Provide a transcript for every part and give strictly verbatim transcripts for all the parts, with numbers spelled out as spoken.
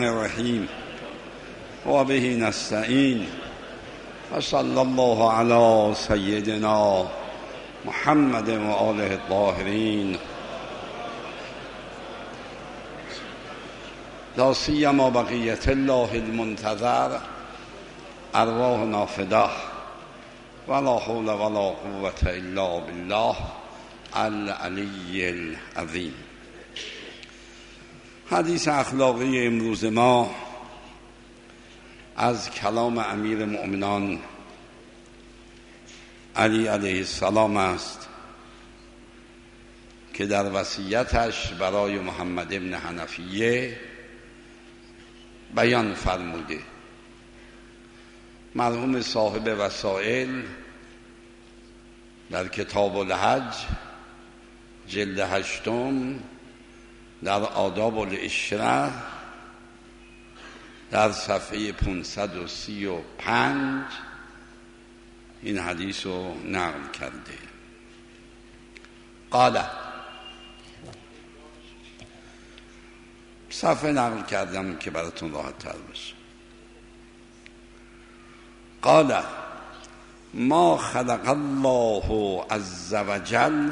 الرحیم و به نستعین و صلی الله علی سیدنا محمد و آله الطاهرین لا سیما بقیت الله المنتظر ارواحنا فداه ولا حول ولا قوة الا بالله العلی العظیم. حدیث اخلاقی امروز ما از کلام امیر مؤمنان علی علیه السلام است که در وصیتش برای محمد ابن حنفیه بیان فرموده. مرحوم صاحب وسائل در کتاب الحج جلد هشتم در آداب العشره در صفحه پانصد و سی و پنج این حدیث رو نقل کرده. قال، صفحه نقل کردم که براتون راحت تر باشه. قال ما خلق الله عز وجل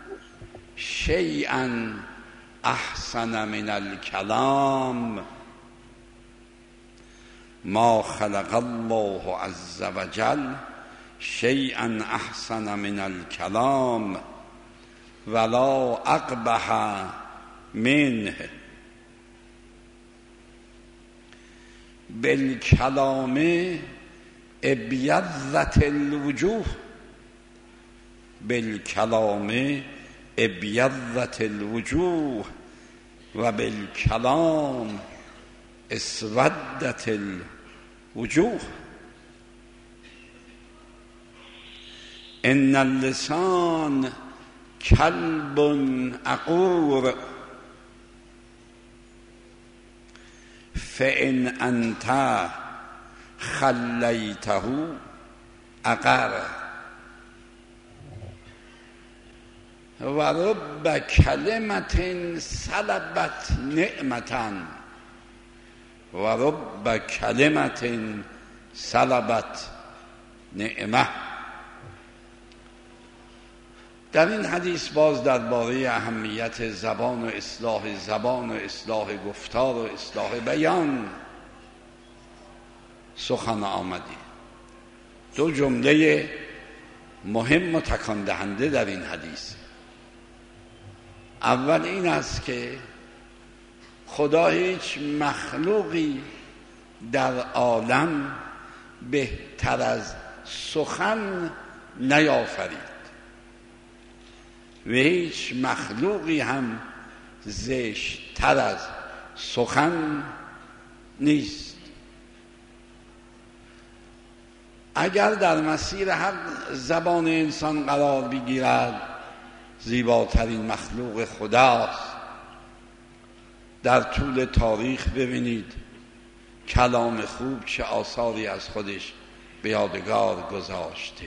شیئا احسن من الکلام ما خلق الله عز وجل شیئا احسن من الکلام ولا اقبح منه بالکلام ابیضت الوجوه بالکلام ابیضت الوجوه و بالکلام اسودت الوجوه. ان اللسان کلب عقور فان انت خلیته عقر و رب کلمت سلبت نعمتا و رب کلمت سلبت نعمه. در این حدیث باز درباره اهمیت زبان و اصلاح زبان و اصلاح گفتار و اصلاح بیان سخن آمده. دو جمله مهم و تکان دهنده در این حدیث. اول این است که خدا هیچ مخلوقی در عالم بهتر از سخن نیافرید و هیچ مخلوقی هم زشت‌تر از سخن نیست. اگر در مسیر حق زبان انسان قرار بگیرد زیباترین مخلوق خداست. در طول تاریخ ببینید کلام خوب چه آثاری از خودش به یادگار گذاشته.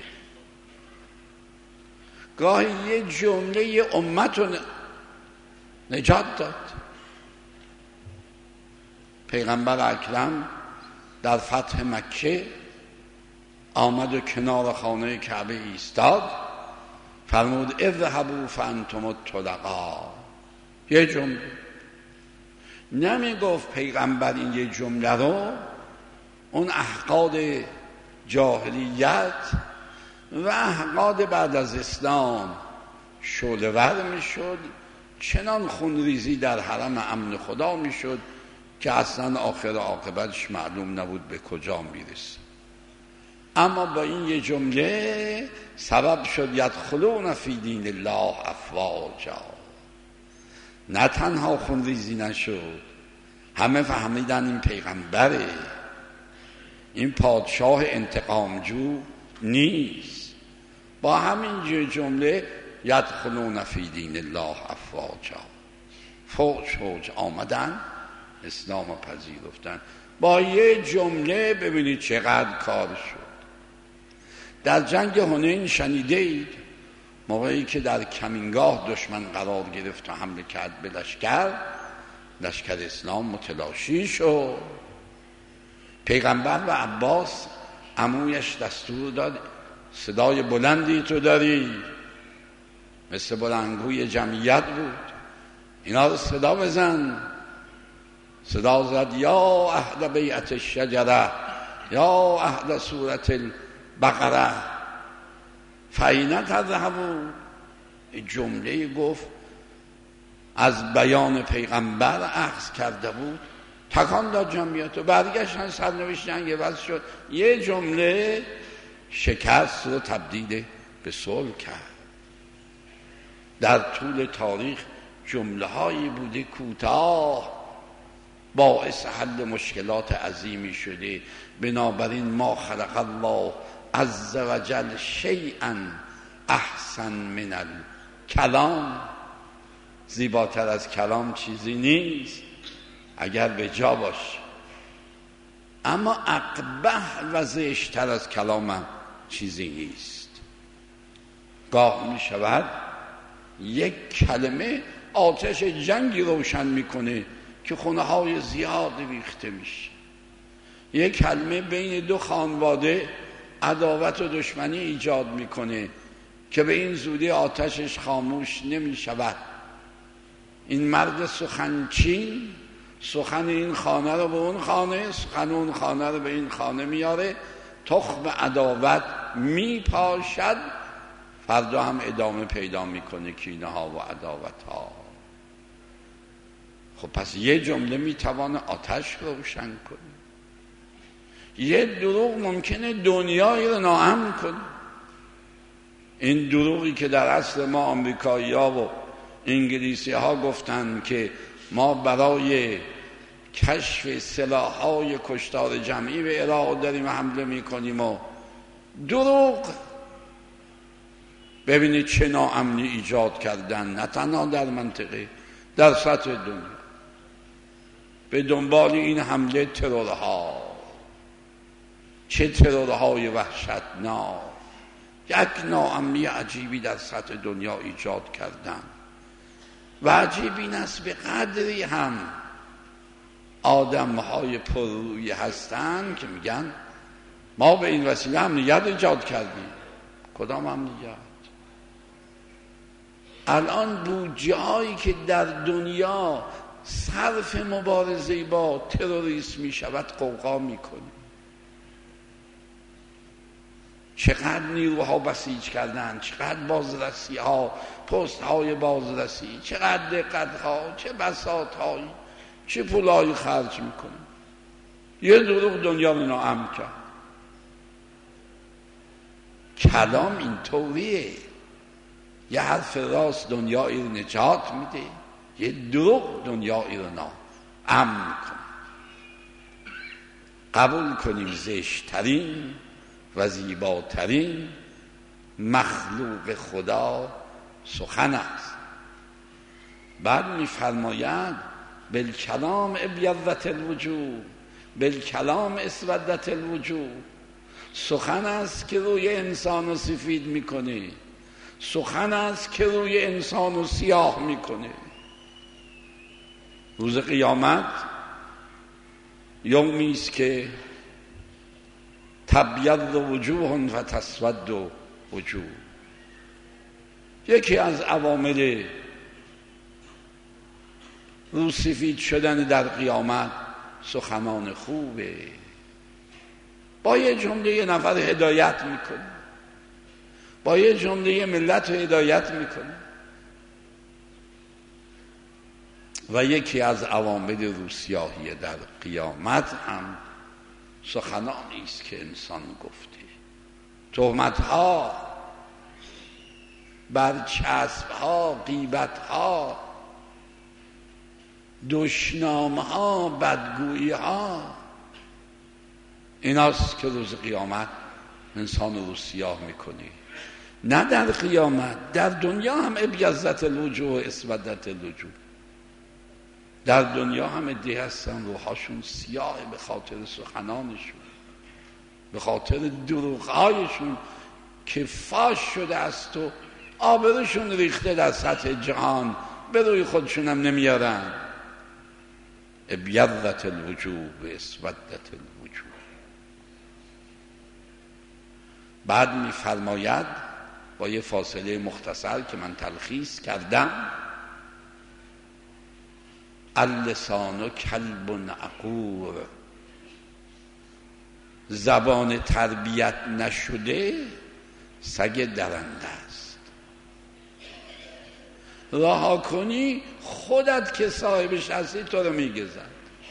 گاهی یه جمله امت رو نجات داد. پیغمبر اکرم در فتح مکه آمد و کنار خانه کعبه ایستاد، فرمود اذهبوا فانتم الطلقاء. یه جمله نمی گفت پیغمبر این یه جمله رو اون احقاد جاهلیت و احقاد بعد از اسلام شعله‌ور می شد، چنان خونریزی در حرم امن خدا می شد که اصلا آخر عاقبتش معلوم نبود به کجا می رسید. اما با این یه جمله سبب شد یدخلون فی دین الله افواجا. نه تنها خونریزی نشد، همه فهمیدن این پیغمبره، این پادشاه انتقامجو نیست. با همین جمله یدخلون فی دین الله افواجا، فوج فوج آمدن اسلام رو پذیرفتن. با یه جمله ببینید چقدر کار شد. در جنگ حنین شنیده اید موقعی که در کمینگاه دشمن قرار گرفت و حمله کرد به لشکر، لشکر اسلام متلاشی شد. پیغمبر و عباس عمویش دستور داد صدای بلندی تو داری، مثل بلندگوی جمعیت بود، اینا رو صدا بزن. صدا زد یا اهل بیعت الشجره یا اهل سورة البقره فاین تذهبون. جمله گفت از بیان پیغمبر اخذ کرده بود، تکان داد جمعیت و برگشتن، سرنوشت جنگ عوض شد. یه جمله شکست رو تبدیل به صلح کرد. در طول تاریخ جمله هایی بوده کوتاه باعث حل مشکلات عظیمی شده. بنابراین ما خلق الله عز وجل شیئا احسن من الکلام. زیباتر از کلام چیزی نیست اگر به جا باشه، اما اقبح و زشتر از کلام هم چیزی نیست. گاه می شود یک کلمه آتش جنگی روشن میکنه که خونه های زیاد ریخته میشه. یک کلمه بین دو خانواده عداوت و دشمنی ایجاد میکنه که به این زودی آتشش خاموش نمیشود. این مرد سخنچین سخن این خانه رو به اون خانه، سخن اون خانه رو به این خانه میاره، تخم عداوت میپاشد، فردا هم ادامه پیدا میکنه کینه ها و عداوت ها. خب پس یه جمله میتوانه آتش روشن کنه. یه دروغ ممکنه دنیایی رو ناامن کنه. این دروغی که در اصل ما آمریکایی ها و انگلیسی ها گفتن که ما برای کشف سلاح‌های کشتار جمعی به عراق داریم حمله میکنیم و دروغ. ببینید چه ناامنی ایجاد کردن، نه تنها در منطقه، در سطح دنیا. به دنبال این حمله ترورها، چه ترورهای وحشتناک، یک ناامنی عجیبی در سطح دنیا ایجاد کردن. و عجیب این است به قدری هم آدم‌های پررویی هستند که میگن ما به این وسیله امنیت ایجاد کردیم. کدام امنیت؟ الان بودجه‌هایی که در دنیا صرف مبارزه با تروریسم می شود قوقا می کنیم. چقدر نیروها بسیج کردن، چقدر بازرسی ها، پست های بازرسی، چقدر دقت ها، چه بساط هایی، چه پولایی خرج می کنیم. یه دروغ دنیا رو ناامن کرد. کلام این طوریه، یه حرف راست دنیایی رو نجات میده، یه دروغ دنیایی رو ناامن میکنه. قبول کنیم زشترین و زیباترین مخلوق خدا سخن است. بعد میفرماید بالکلام ابیضت الوجوه، بالکلام اسودت الوجوه. سخن است که روی انسان رو سفید میکنه، سخن است که روی انسان رو سیاه میکنه. روز قیامت یومی است که تبیض وجوه و تسود وجوه. یکی از عوامل رو سفید شدن در قیامت سخنان خوبه. با یه جمله یه نفر هدایت میکنه، با یه جمله یه ملت رو هدایت میکنه. و یکی از عوامل روسیاهی در قیامت هم سخنانی است که انسان گفته. تهمت‌ها، برچسب‌ها، غیبت‌ها، دشنام‌ها، بدگویی‌ها، ایناست که روز قیامت انسان رو سیاه میکنه. نه در قیامت، در دنیا هم ابیضت الوجوه و اسودت الوجوه. در دنیا هم عده‌ای هستن روحاشون سیاه به خاطر سخنانشون، به خاطر دروغ‌هایشون که فاش شده است و آبروشون ریخته در سطح جهان، به روی خودشون هم نمیارن. ابیضت الوجوه و اسودت الوجوه. بعد میفرماید با یه فاصله مختصر که من تلخیص کردم: اللسان کلب عقور، زبان تربیت نشده سگ درنده است. رها کنی خودت که صاحبش هستی تو رو میگزد.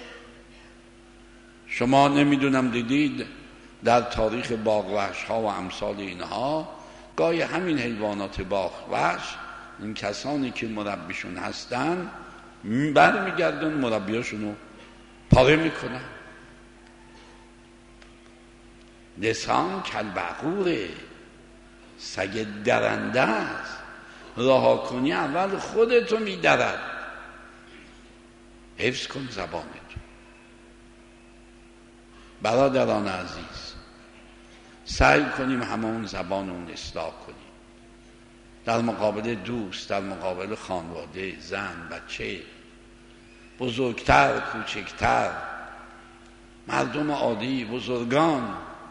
شما نمیدونم دیدید در تاریخ باغ وحش ها و امثال اینها گاهی همین حیوانات باغ وحش، این کسانی که مربیشون هستن برمیگردن مربیاشونو پاره میکنن. لسان کلب عقوره، سگ درنده است. رها کنی اول خودتو میدرد. حفظ کن زبانتو. برادران عزیز، سعی کنیم همون زبانمون اصلاح کنیم. در مقابل دوست، در مقابل خانواده، زن، بچه، بزرگتر، کوچکتر، مردم عادی، بزرگان.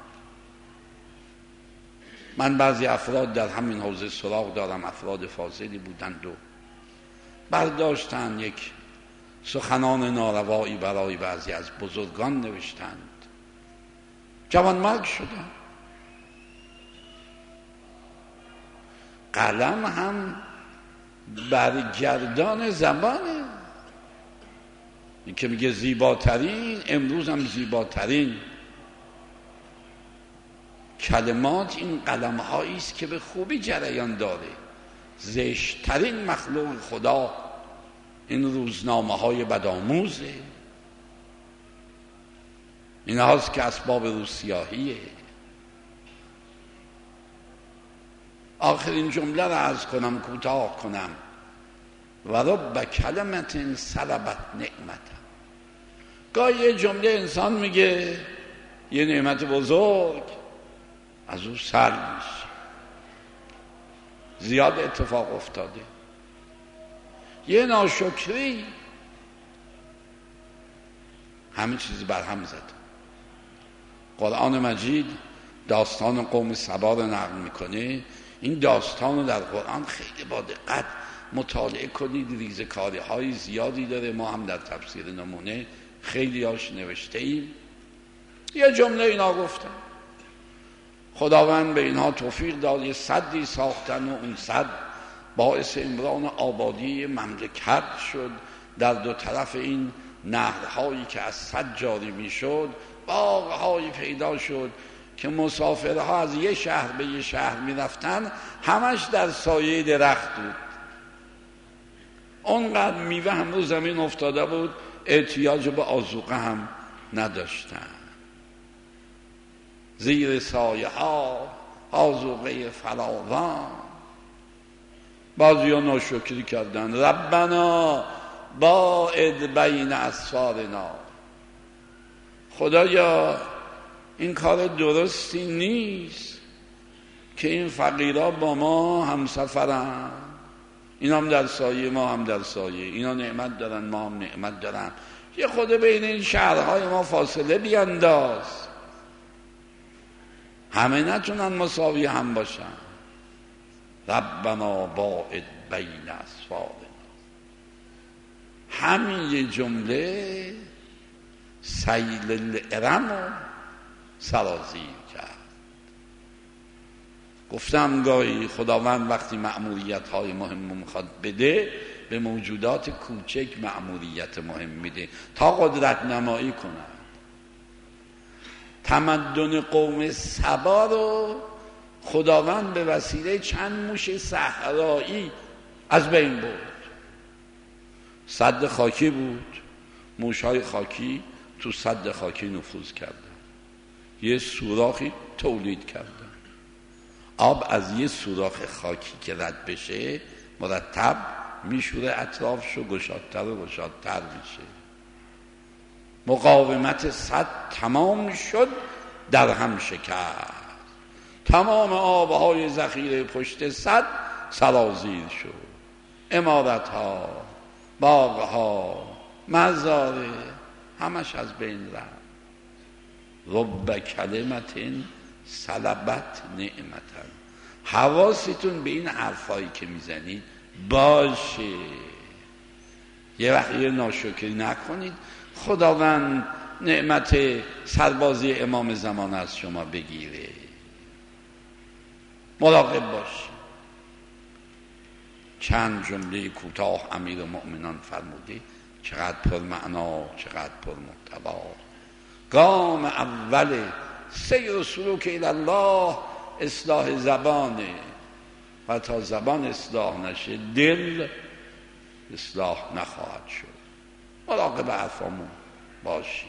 من بعضی افراد در همین حوزه سراغ دارم، افراد فاضلی بودند و برداشتن یک سخنان ناروایی برای بعضی از بزرگان نوشتند، جوانمرگ شدن. قلم هم برگردان زبانه. این که میگه زیباترین، امروز هم زیباترین کلمات این قلم هایی است که به خوبی جریان داره. زشترین مخلوق خدا این روزنامه های بدآموزه. این هاست که اسباب روسیاهیه. آخرین جمله را عرض کنم، کوتاه کنم: و رب کلمت سلبت نعمت. گاهی یه جمله انسان میگه، یه نعمت بزرگ از او سلب میشه. زیاد اتفاق افتاده. یه ناشکری همه چیز برهم زد. قرآن مجید داستان قوم سبا رو نقل میکنه. این داستان رو در قرآن خیلی با دقت مطالعه کنید، ریزکاری های زیادی داره. ما هم در تفسیر نمونه خیلی هاش نوشته ایم. یه جمله اینا گفتن، خداوند به اینها توفیق داد، یه سدی ساختن و اون سد باعث عمران آبادی مملکت شد. در دو طرف این نهرهایی که از سد جاری می شد باغهایی پیدا شد که مسافرها از یه شهر به یه شهر می رفتن، همش در سایه درخت بود. اونقدر میوه هم رو زمین افتاده بود احتیاج به آذوقه هم نداشتن. زیر سایه ها آذوقه فراوان. بعضی ها ناشکری کردن: ربنا باعد بین اسفارنا. خدایا این کار درستی نیست که این فقیرها با ما همسفرن. اینا هم در سایه، ما هم در سایه. اینا نعمت دارن، ما هم نعمت دارن. یه خود بین این شهرهای ما فاصله بینداز، همه نتونن مساوی هم باشن. ربنا باعد بین اسفارنا. همین یه جمله سیل الارم رو سرازیر کرد. گفتم گاهی خداوند وقتی مأموریت های مهم میخواد بده، به موجودات کوچک مأموریت مهم میده تا قدرت نمایی کنن. تمدن قوم سبا رو خداوند به وسیله چند موش صحرایی از بین برد. سد خاکی بود، موشهای خاکی تو سد خاکی نفوذ کردن، یه سوراخی تولید کردن. آب از یه سوراخ خاکی که رد بشه مرتب میشوره اطرافشو، گشادتر و گشادتر میشه. مقاومت سد تمام شد، در هم شکست. تمام آبهای ذخیره پشت سد سرازیر شد. عمارتها، باغها، مزارع، همش از بین رفت. رب کلمت سلبت نعمتن. حواستون به این حرفایی که میزنید باشه، یه وقت یه ناشکری نکنید، خداوند نعمت سربازی امام زمان از شما بگیره. مراقب باشید. چند جمله کوتاه امیرالمؤمنان فرموده، چقدر پر معنا، چقدر پر محتوا. گام اول سیر سلوک الله اصلاح زبانه، و تا زبان اصلاح نشه دل اصلاح نخواهد شد. مراقب حرفامون باشیم.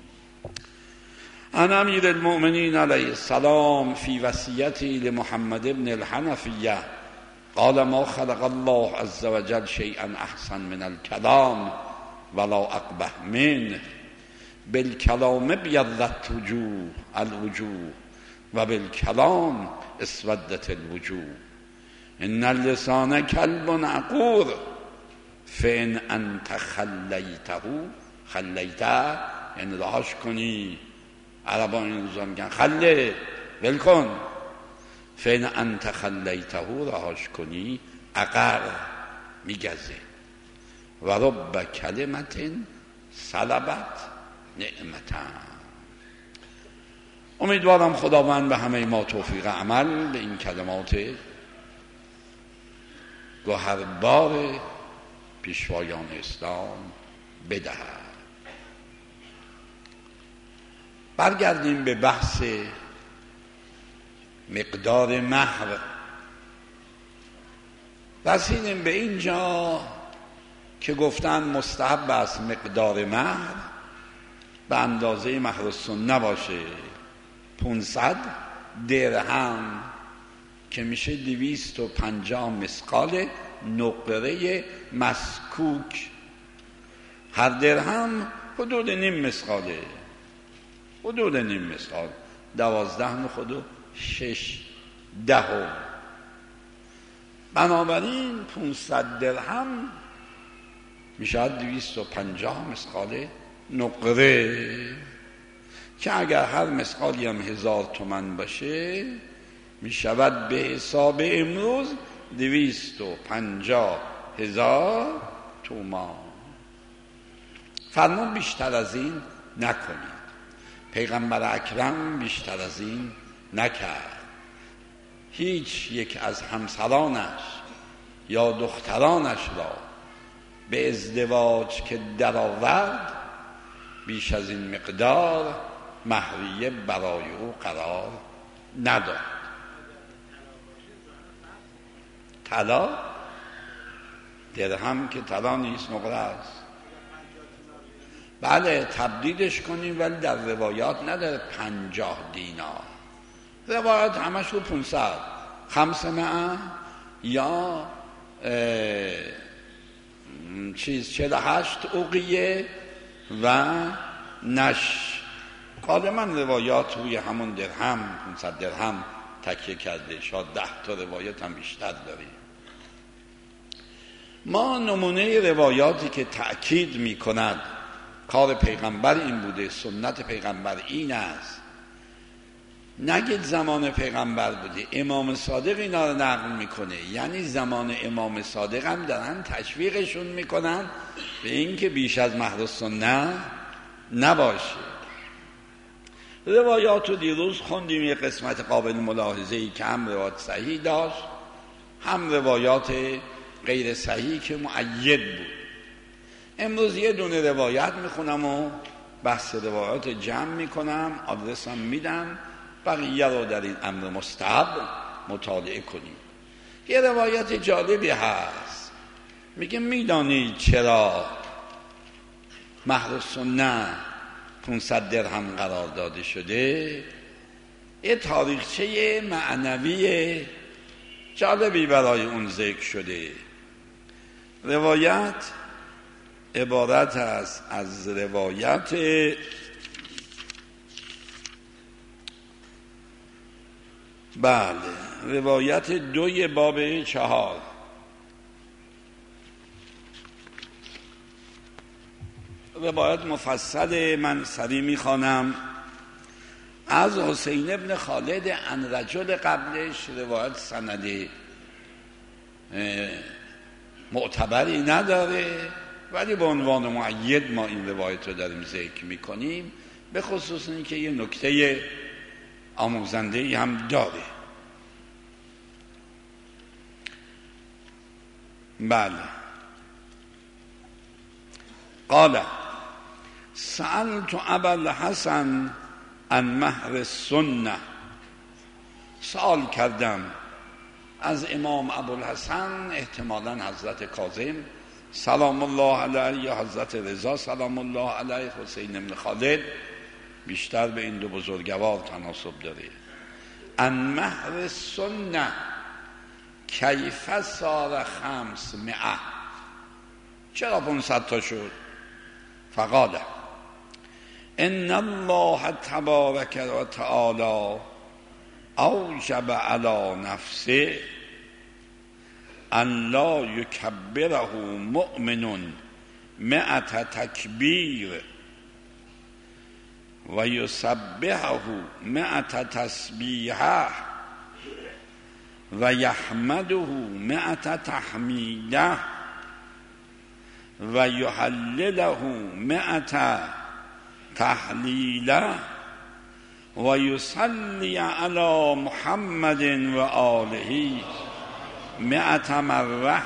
ان امیر المؤمنین علیه السلام فی وصیتی لمحمد ابن الحنفیه قال ما خلق الله عز وجل شیئا احسن من الكلام ولا اقبح منه، بالکلام بیضت وجوه الوجوه و بالکلام اسودت الوجوه. ان اللسان کلب عقور فان انت خلیته خلیته، یعنی رهاش کنی. عربان این روزا میگن خله، ول کن. فان انت خلیته، رهاش کنی عقر، میگزه. و رب کلمت سلبت نعمتن. امیدوارم خداوند به همه ما توفیق عمل به این کلمات گوهربار پیشوایان اسلام بدهد. برگردیم به بحث مقدار مهر. رسیدیم به اینجا که گفتن مستحب است مقدار مهر به اندازه مهر السنه باشه، پونصد درهم که میشه دویست و پنجاه مسقال نقره مسکوک. هر درهم حدود نیم مسقاله، حدود نیم مسقال، دوازده نخود و شش دهم. بنابراین پونصد درهم میشه دویست و پنجاه مسقال نقره، که اگر هر مسقالی هم هزار تومن باشه میشود به حساب امروز دویست و پنجاه هزار تومان. فرمون بیشتر از این نکنید. پیغمبر اکرم بیشتر از این نکرد. هیچ یک از همسرانش یا دخترانش را به ازدواج که درآورد بیش از این مقدار مهریه برای او قرار نداد. طلا درهم که طلا نیست، نقره است. بله تبدیلش کنیم، ولی در روایات نداره پنجاه دینار. روایات همش رو پونصد، خمسمائه یا چیز چهل و هشت اوقیه و نش. غالبا روایات روی همون درهم پونصد درهم تکیه کرده. شاید ده تا روایات هم بیشتر داریم. ما نمونه روایاتی که تأکید می کند کار پیغمبر این بوده، سنت پیغمبر این است، نگید زمان پیغمبر بوده. امام صادق اینا رو نقل میکنه، یعنی زمان امام صادق هم دارن تشویقشون میکنن به این که بیش از مهر السنه نباشه. روایات رو دیروز خوندیم، یه قسمت قابل ملاحظه‌ای که هم روایات صحیح داشت، هم روایات غیر صحیح که مؤید بود. امروز یه دونه روایت میخونم و بحث روایات جمع میکنم، آدرسم میدم، بقیه رو در این امر مستحب مطالعه کنیم. یه روایت جالبی هست، میگه میدانید چرا مهر السنه پونصد درهم قرار داده شده؟ یه تاریخچه معنوی جالبی برای اون ذکر شده. روایت عبارت است از روایت بله روایت دوی باب چهار. روایت مفصل، من سریع میخوانم. از حسین ابن خالد عن رجل قبلش روایت سند معتبری نداره، ولی به عنوان مؤید ما این روایت رو داریم ذکر میکنیم، به خصوص این که یه نکته آموزنده‌ای هم داره. بله. قال سألت ابا الحسن عن مهر السنه، سوال کردم از امام ابوالحسن، احتمالاً حضرت کاظم سلام الله علیه یا حضرت رضا سلام الله علیه، حسین ابن خالد بیشتر به این دو بزرگوار تناسب داره. عن مهر السنه کیف صار خمس مئه، چرا پانصد تا شد؟ فقال ان الله تبارک و تعالی اوجب علی نفسه ان لا یکبره مؤمن مئة تکبیر و یسبحه مئة تسبیحه و یحمده مئة تحمیده و یحلله مئة تحلیله و یصلی علی محمد و آله مئة مره.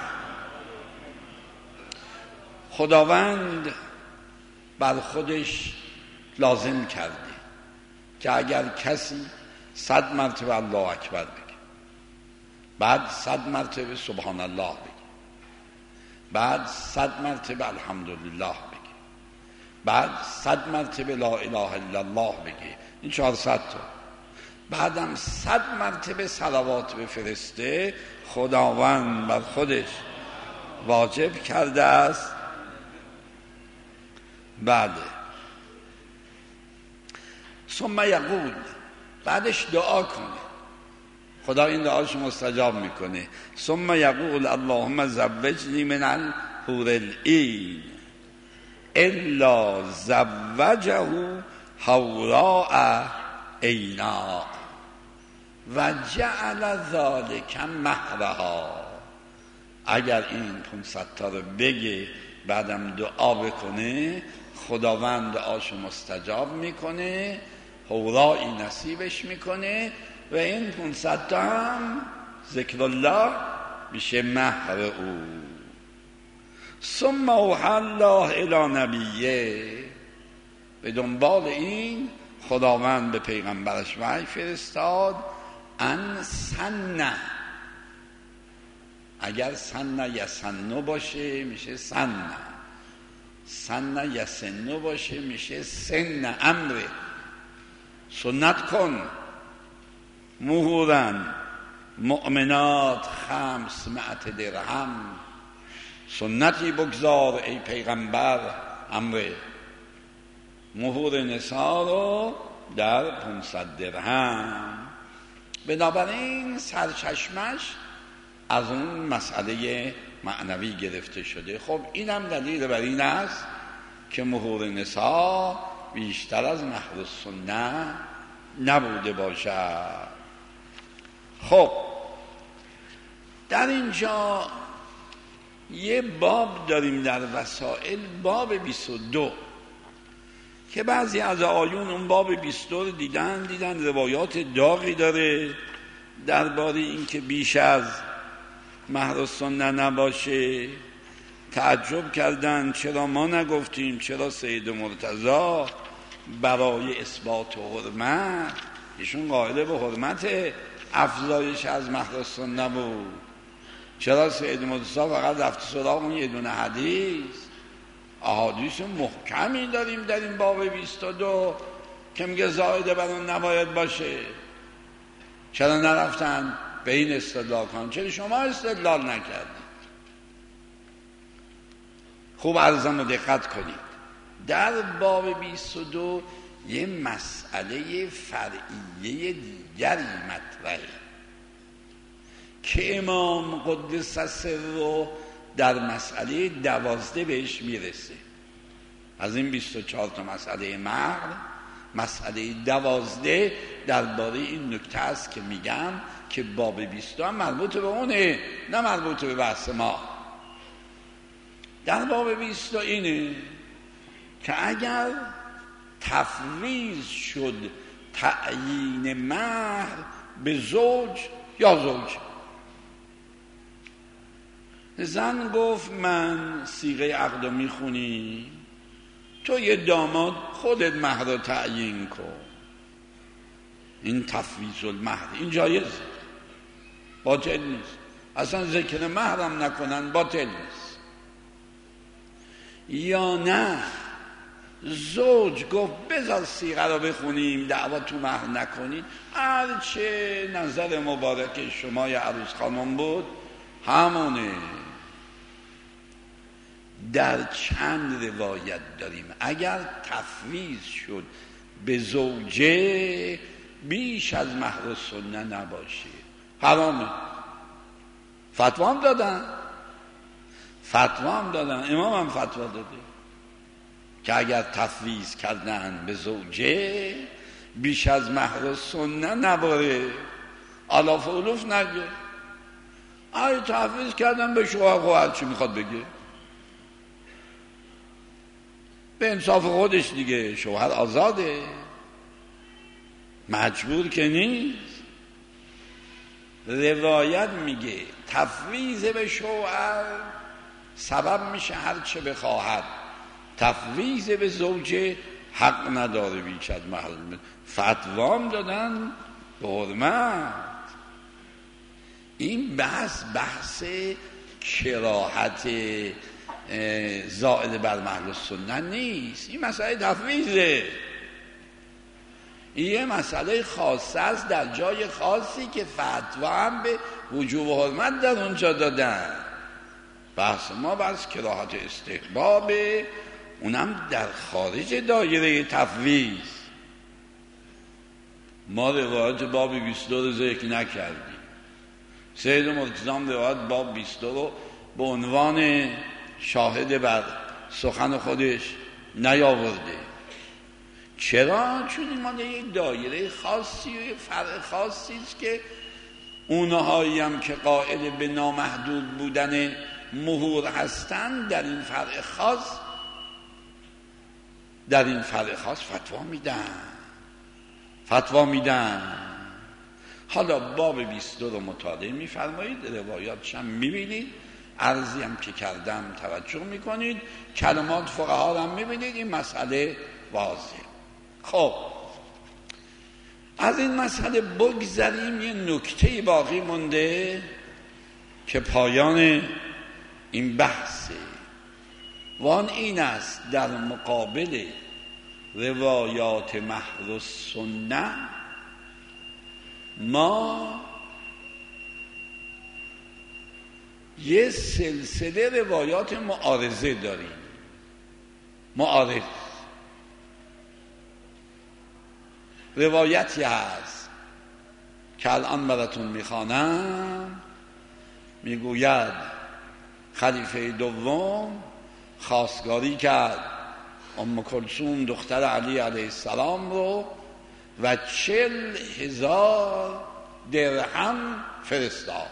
خداوند بر خودش لازم کرده که اگر کسی صد مرتبه الله اکبر بگه، بعد صد مرتبه سبحان الله بگه، بعد صد مرتبه الحمدلله بگه، بعد صد مرتبه لا اله الا الله بگه، این چهارصد تا، بعدم صد مرتبه صلوات بفرسته، خداوند بر خودش واجب کرده است. بعد ثم یقول، بعدش دعا کنه، خدا این دعاشو مستجاب میکنه. ثم یقول اللهم زوجنی من الحور العین الا زوجه حوراء عینا و جعل ذلک مهرها. اگر این پانصد تا رو بگه بعدم دعا بکنه، خداوند دعاشو مستجاب میکنه، حورایی نصیبش میکنه و این پانصد تا هم ذکر الله میشه مهر او. ثم اوحی الله الی نبیه، به دنبال این خداوند به پیغمبرش وحی فرستاد ان سنه، اگر سنه یسنو باشه میشه سنه، سنه یسنو باشه میشه سن امره، سنت کن مهورن مؤمنات خمس مئت درهم، سنتی بگذار ای پیغمبر، امره مهور نسا رو در پانصد درهم. بنابراین سرچشمش از اون مسئله معنوی گرفته شده. خب اینم دلیل بر این است که مهور نسا بیشتر از مهر السنه نبوده باشد. خب در اینجا یه باب داریم در وسائل، باب بیست و دو، که بعضی از آیون اون باب بیست و دو رو دیدن دیدن روایات داغی داره درباره این که بیش از مهر السنه نباشه. تعجب کردن چرا ما نگفتیم، چرا سید مرتضی برای اثبات حرمت، ایشون قائل به حرمت افزایش از مهر السنه بود، چرا سید مرتضی فقط رفت سراغ اون یه دونه حدیث؟ احادیث محکمی داریم در این باب بیست و دو که میگه زائده بر اون نباید باشه، چرا نرفتن به این استدلال کنن؟ چرا شما استدلال نکردید؟ خوب عرضم رو دقت کنید. در باب بیست و دو یه مسئله فرعیه دیگری مطرحه که امام قدس سره در مسئله دوازده بهش میرسه. از این بیست و چهار تا مسئله مهر، مسئله دوازده درباره این نکته است که میگم که باب بیست هم مربوط به اونه، نه مربوط به بحث ما. در باب بیست اینه که اگر تفویض شد تعیین مهر به زوج یا زوج، زن گفت من صیغه عقد رو میخونی، تو یه داماد خودت مهر رو تعیین کن، این تفویض المهر، این جایز، باطل نیست، اصلا ذکر مهرم نکنن باطل نیست. یا نه زوج گفت بذار صیغه رو بخونیم، دعوا تو مهر نکنید، هرچه نظر مبارک شما یا عروس خانم بود همونه. در چند روایت داریم اگر تفویض شد به زوجه بیش از مهر و سنه نباشه حرامه. فتوا هم دادن، فتوا هم دادن، امام هم فتوا داده که اگر تفویض کردن به زوجه بیش از مهر و سنه نباره، آلاف و علوف نگه. آیا تفویض کردن به شوهر، خواهر چی میخواد بگه؟ به انصاف خودش دیگه، شوهر آزاده، مجبور که نیست. روایت میگه تفویض به شوهر سبب میشه هر چه بخواهد، تفویض به زوجه حق نداره بیش از مهر. فتوام دادن به حرمت. این بحث بحث کراهت زائد بر مهر السنه نیست، این مسئله تفویضه، این یه مسئله خاصه است در جای خاصی که فتوا هم به وجوب و حرمت در اونجا دادن. بحث ما بحث کراهت استحبابه، اونم در خارج دایره تفویض. ما روایت باب بیست و دو رو ذکر نکردیم. سید مرتضی روایت باب بیست و دو رو به عنوان شاهد بر سخن خودش نیاورده. چرا؟ چون این مال یک دایره خاصی و فرع خاصی است که اونهایی هم که قائل به نامحدود بودن مهور هستند در این فرع خاص در این فرع خاص فتوا میدن فتوا میدن حالا باب بیست و دو رو مطالعه میفرمایید، روایاتش هم میبینید، عرضی هم که کردم توجه میکنید، کلمات فقها هم میبینید، این مسئله واضحه. خب از این مسئله بگذریم، یه نکته باقی مونده که پایان این بحثه، وان این است در مقابل روایات مهر السنه ما یه سلسله روایات معارضه داریم. معارض روایتی هست که الان براتون میخوانم، میگوید خلیفه دوم خواستگاری کرد ام کلثوم دختر علی علیه السلام رو و چل هزار درهم فرستاد.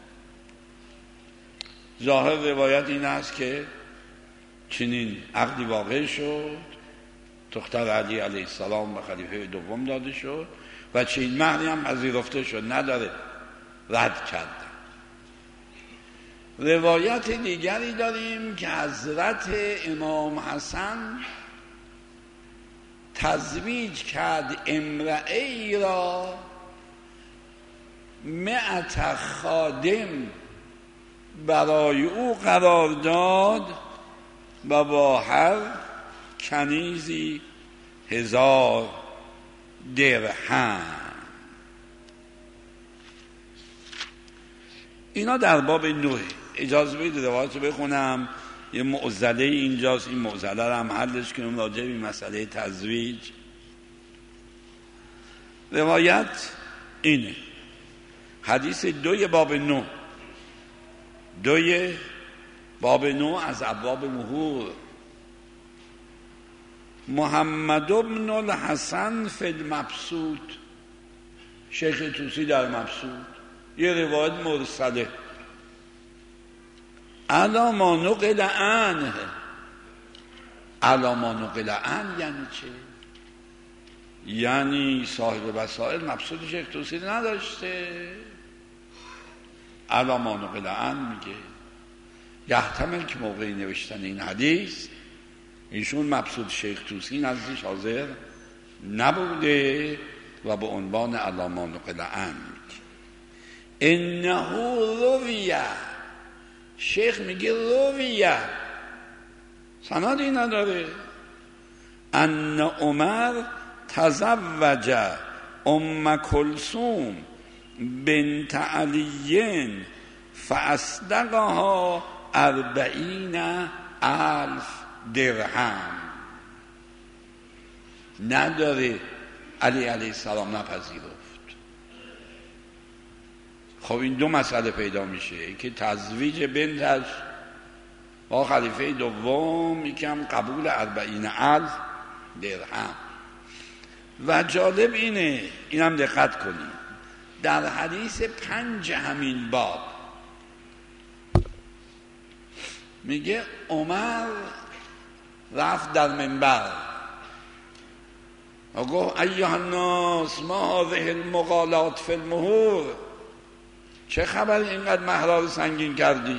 ظاهر روایت این است که چنین عقدی واقع شد، دختر علی علیه السلام به خلیفه دوم داده شد و چنین مهری هم پذیرفته شد، نداره، رد کردن. روایت دیگری داریم که حضرت امام حسن تزویج کرد امرأه ای را مئت خادم برای او قرار داد و با هر کنیزی هزار درهم. اینا در باب نه. اجازه بدید روایت رو بخونم، یه معضله اینجاست، این معضله رو هم حلش کنیم راجع به مسئله تزویج. روایت اینه، حدیث دوی باب نه، دوی باب نه از ابواب مهور. محمد بن الحسن فی المبسوط، شیخ طوسی در مبسوط یه روایت مرسله علا ما نقل عنه. علا ما نقل عنه یعنی چه؟ یعنی صاحب وسائل مبسوط شیخ طوسی نداشته. علا ما نقل عنه میگه یحتمل که موقع نوشتن این حدیث ایشون مبسوط شیخ طوسی نزدیش حاضر نبوده و به عنوان علا ما نقل عنه میگه انه رویه. شیخ میگه رویه، سندی نداره. ان عمر تزوج ام کلثوم بنت علی فاصدقها اربعین الف درهم. نداره، علی علیه السلام نپذیرفت. خب این دو مسئله پیدا میشه که تزویج بنتش با خلیفه دوم یکم قبول اربعین الف درهم. و جالب اینه، اینم دقت کنید، در حدیث پنج همین باب میگه عمر رفت در منبر و گفت ایها الناس ما هذه المغالات فی المهور. چه خبر اینقدر مهرها سنگین کردی؟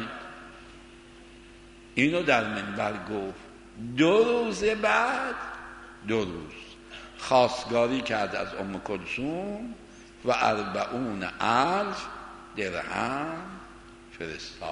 اینو در منبر گفت. دو روز بعد دو روز خواستگاری کرد از ام کلثوم و اربعون الف درهم فرستاد.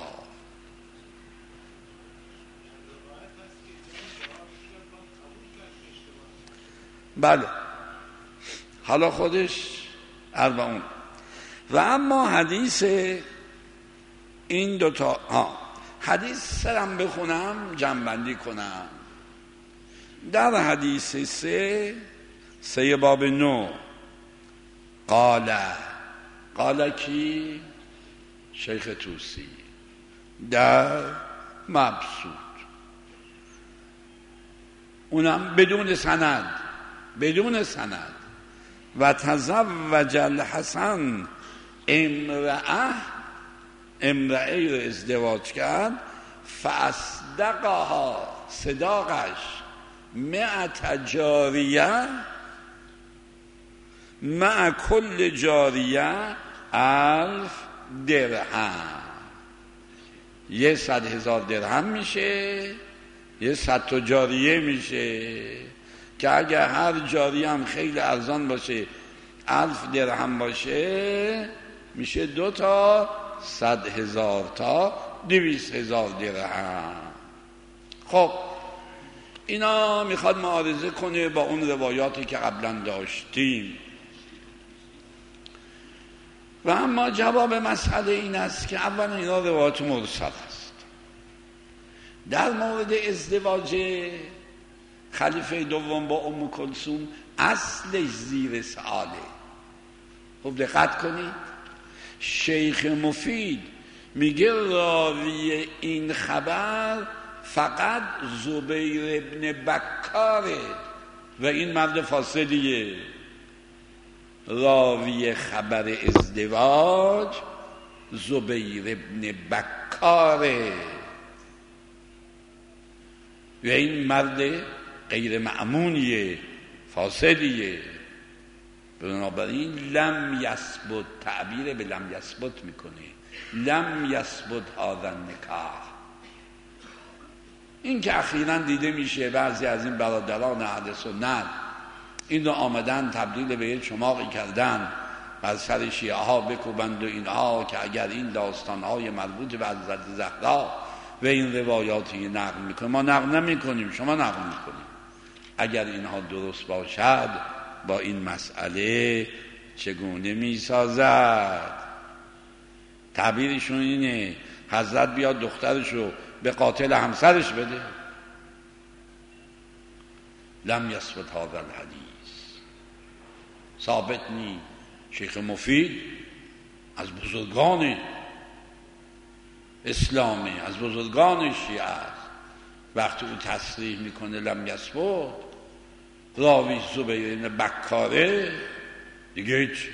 بله، حالا خودش اربعون. و اما حدیث این دوتا ها حدیث سرم بخونم جنبندی کنم. در حدیث سه سه باب نو قال قال کی؟ شیخ طوسی در مبسوط، اونم بدون سند، بدون سند. و تزوج الحسن امرأه، امرأه رو ازدواج کرد، فاصدقها، صداقش مئت جاریه، مع کل جاریه الف درهم. یه صد هزار درهم میشه، یه صد تا جاریه میشه که اگر هر جاریه هم خیلی ارزان باشه الف درهم باشه میشه دو تا صد هزار تا دویست هزار درهم. خب اینا میخواد معارضه کنه با اون روایاتی که قبلا داشتیم. و اما جواب مسئله این است که اولا اینا روایات مرسل است. در مورد ازدواج خلیفه دوم با ام کلثوم اصلش زیر سؤاله. خب دقت کنید، شیخ مفید میگه راوی این خبر فقط زبیر ابن بکاره و این مرد فاسدیه. راوی خبر ازدواج زبیر ابن بکاره و این مرد غیر مأمونیه، فاسدیه. بنابراین لم یثبت، تعبیر به لم یثبت میکنه، لم یثبت هذا النکاح. این که اخیراً دیده میشه بعضی از این برادران اهل سنت این رو آمدن تبدیل به یک چماقی کردن و از سر شیعه ها بکوبند و اینها، که اگر این داستان های مربوط به حضرت زهرا و این روایاتی نقل میکنه، ما نقل نمی کنیم، شما نقل میکنیم. اگر اینها درست باشد با این مسئله چگونه میسازد؟ تعبیرشون اینه حضرت بیاد دخترشو به قاتل همسرش بده. لم یثبت هذا الحدیث، ثابت نی. شیخ مفید از بزرگان اسلامی، از بزرگان شیعه است. وقتی او تصریح میکنه لم یثبت، راوی زبیر بن بکاره دیگه هیچ.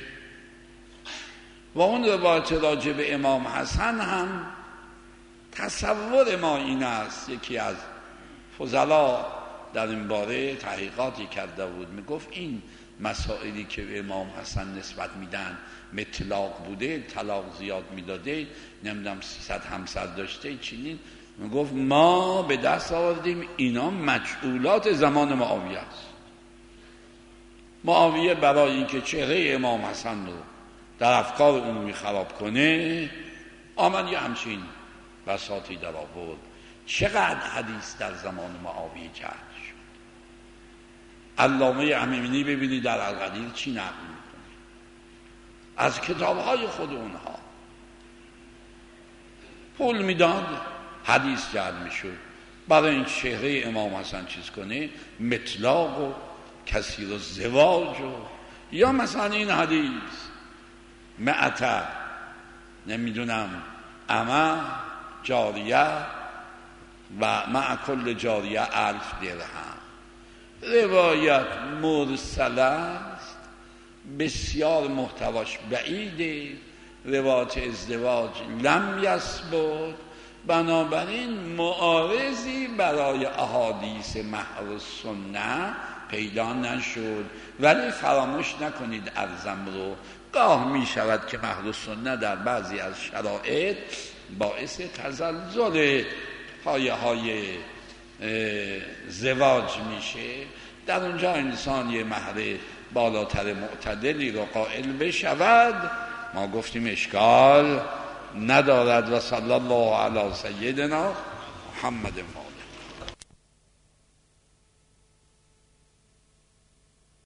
و اون روایت راجع به امام حسن هم تصور ما این است، یکی از فضلا در این باره تحقیقاتی کرده بود، میگفت این مسائلی که به امام حسن نسبت میدن مطلاق بوده، طلاق زیاد میداده، نمیدونم سیصد همسر داشته چنین، میگفت ما به دست آوردیم اینا مجعولات زمان معاویه است. معاویه برای اینکه چهره امام حسن رو در افکار عمومی خراب کنه آمد یه همچین بساطی در آورد. چقدر حدیث در زمان معاویه جعل شد. علامه امینی ببینید در القدیر چی نقل میکنه از کتابهای خود اونها. پول میداد حدیث جعل میشد برای این چهره امام حسن چیز کنه، مطلاق و کثیر الزواج و یا مثلا این حدیث معتر نمیدونم اما جاریه و مع کل جاریه الف درهم. روایت مرسل است، بسیار محتواش بعیده، روایت ازدواج لم یثبت، بنابراین معارضی برای احادیث مهر السنه پیدا نشد. ولی فراموش نکنید ارزم رو، گاه می شود که مهر السنه در بعضی از شرایط باعث تزلزل پایه های زواج میشه. در اونجا انسان یه مهر بالاتر معتدلی رو قائل بشود، ما گفتیم اشکال ندارد. و صلی الله علی سیدنا محمد.